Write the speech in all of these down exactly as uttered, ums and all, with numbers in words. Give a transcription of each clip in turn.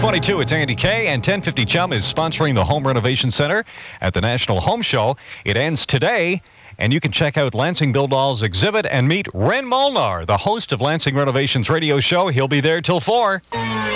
twenty-two, it's Andy K. And ten fifty Chum is sponsoring the Home Renovation Center at the National Home Show. It ends today, and you can check out Lansing Bill Doll's exhibit and meet Ren Molnar, the host of Lansing Renovations radio show. He'll be there till four.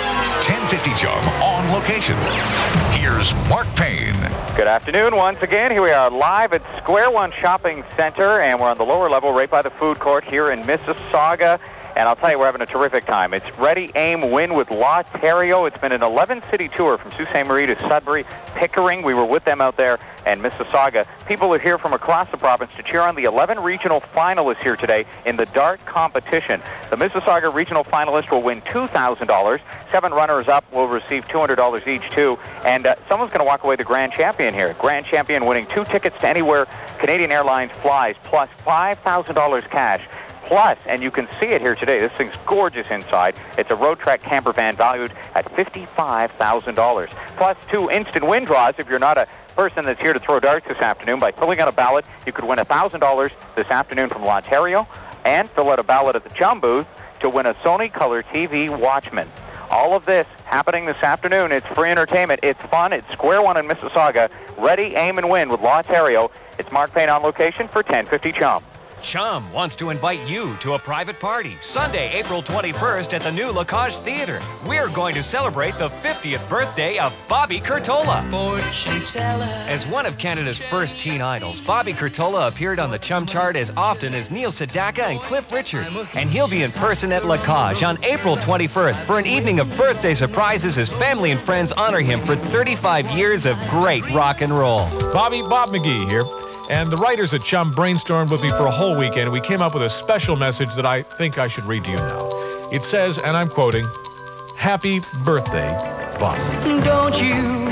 ten fifty Chum on location. Here's Mark Payne. Good afternoon once again. Here we are live at Square One Shopping Center, and we're on the lower level right by the food court here in Mississauga. And I'll tell you, we're having a terrific time. It's Ready, Aim, Win with Lotterio. It's been an eleven-city tour from Sault Ste. Marie to Sudbury, Pickering. We were with them out there, and Mississauga. People are here from across the province to cheer on the eleven regional finalists here today in the dart competition. The Mississauga regional finalist will win two thousand dollars. Seven runners-up will receive two hundred dollars each, too. And uh, someone's going to walk away the grand champion here. Grand champion winning two tickets to anywhere Canadian Airlines flies, plus five thousand dollars cash. Plus, and you can see it here today, this thing's gorgeous inside. It's a road track camper van valued at fifty-five thousand dollars. Plus two instant win draws if you're not a person that's here to throw darts this afternoon. By filling out a ballot, you could win one thousand dollars this afternoon from Lotterio, and fill out a ballot at the Chum booth to win a Sony Color T V Watchman. All of this happening this afternoon. It's free entertainment. It's fun. It's Square One in Mississauga. Ready, aim, and win with Lotterio. It's Mark Payne on location for ten fifty Chum. Chum wants to invite you to a private party Sunday, April twenty-first at the new Lacage Theater. We're going to celebrate the fiftieth birthday of Bobby Curtola. Fortune teller. As one of Canada's first teen idols, Bobby Curtola appeared on the Chum chart as often as Neil Sedaka and Cliff Richard. And he'll be in person at Lacage on April twenty-first for an evening of birthday surprises as family and friends honor him for thirty-five years of great rock and roll. Bobby, Bob McGee here. And the writers at Chum brainstormed with me for a whole weekend. We came up with a special message that I think I should read to you now. It says, and I'm quoting, "Happy birthday, Bob." Don't you,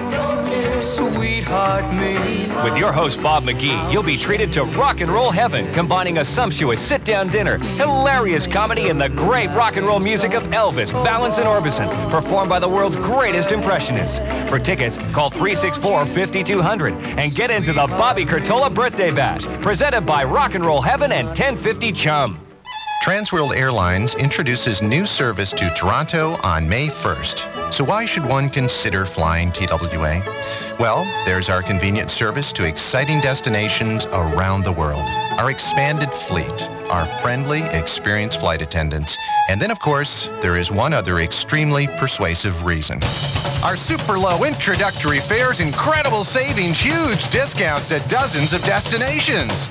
sweetheart me. With your host, Bob McGee, you'll be treated to rock and roll heaven, combining a sumptuous sit-down dinner, hilarious comedy, and the great rock and roll music of Elvis, Valance, and Orbison, performed by the world's greatest impressionists. For tickets, call three six four, five two zero zero and get into the Bobby Curtola Birthday Bash, presented by Rock and Roll Heaven and ten fifty Chum. Transworld Airlines introduces new service to Toronto on May first. So why should one consider flying T W A? Well, there's our convenient service to exciting destinations around the world, our expanded fleet, our friendly, experienced flight attendants, and then, of course, there is one other extremely persuasive reason. Our super low introductory fares, incredible savings, huge discounts to dozens of destinations.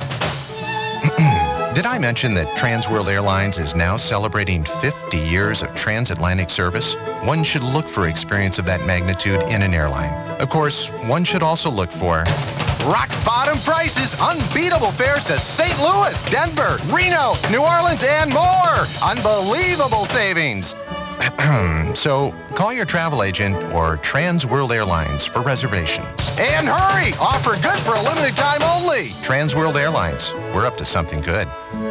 Did I mention that Transworld Airlines is now celebrating fifty years of transatlantic service? One should look for experience of that magnitude in an airline. Of course, one should also look for rock bottom prices, unbeatable fares to Saint Louis, Denver, Reno, New Orleans, and more. Unbelievable savings. So call your travel agent or Transworld Airlines for reservations. And hurry! Offer good for a limited time only. Transworld Airlines. We're up to something good.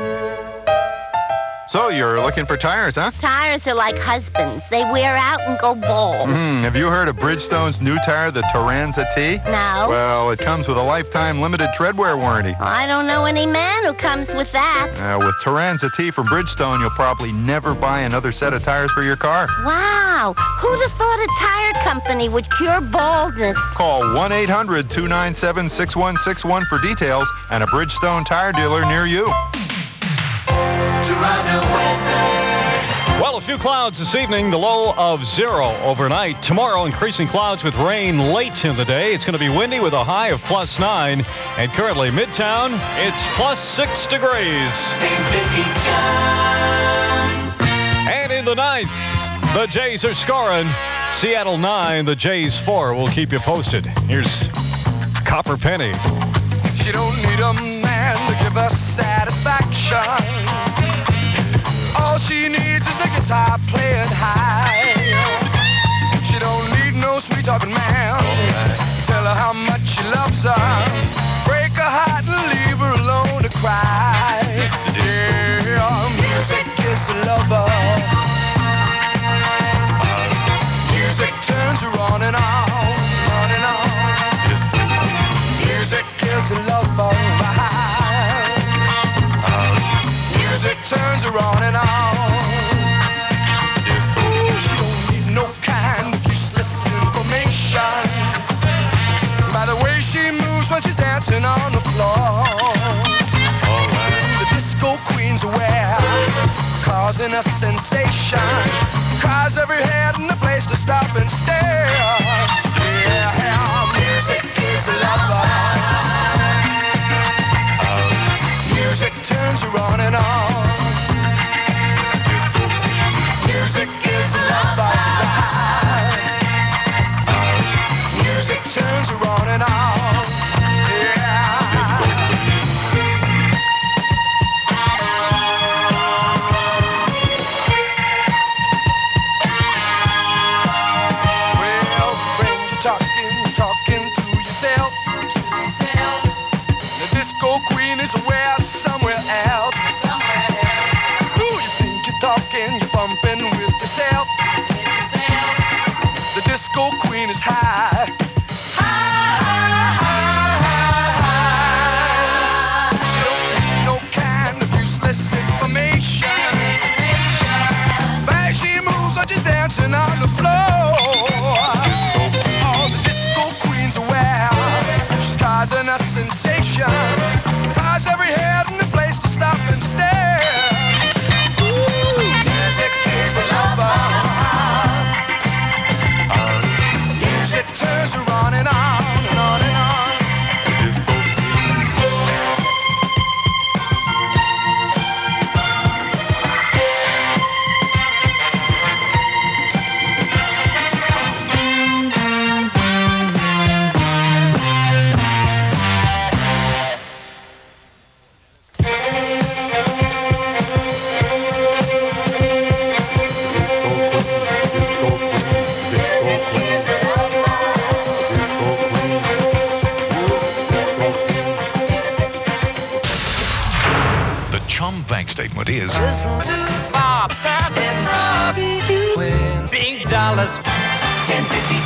So you're looking for tires, huh? Tires are like husbands. They wear out and go bald. Mm, have you heard of Bridgestone's new tire, the Turanza T? No. Well, it comes with a lifetime limited treadwear warranty. I don't know any man who comes with that. Uh, with Turanza T from Bridgestone, you'll probably never buy another set of tires for your car. Wow. Who'd have thought a tire company would cure baldness? Call one eight hundred, two nine seven, six one six one for details and a Bridgestone tire dealer near you. Well, a few clouds this evening, the low of zero overnight. Tomorrow, increasing clouds with rain late in the day. It's going to be windy with a high of plus nine. And currently, Midtown, it's plus six degrees. And in the ninth, the Jays are scoring. Seattle nine, the Jays four. We'll keep you posted. Here's Copper Penny. She don't need a man to give her satisfaction. All she needs is a guitar playing high. She don't need no sweet-talking man. Tell her how much she loves her. Break her heart and leave her alone to cry. Yeah, music is a lover. Music turns her on and on, on and on. Music is a lover. Music turns her on and on. causing a sensation. Cries every head in the place to stop and stare. Yeah, music is a lover. Music turns you on and on. Music is a lover. Music turns you on and on. Yeah. Well, friend, you're talking, talking to yourself. To yourself. The disco queen is aware somewhere else. Somewhere else. Who you think you're talking? You're bumping with yourself. With yourself. The disco queen is high. Just dancing on the floor. Oh, the disco queen's aware. She's causing a sensation. Cause every head in the place to stop and stare. Ooh, music is a lover. Music turns her on and on and on and on. Bank statement is Listen to Bob Sapp and Bobby G. Win big dollars. ten fifty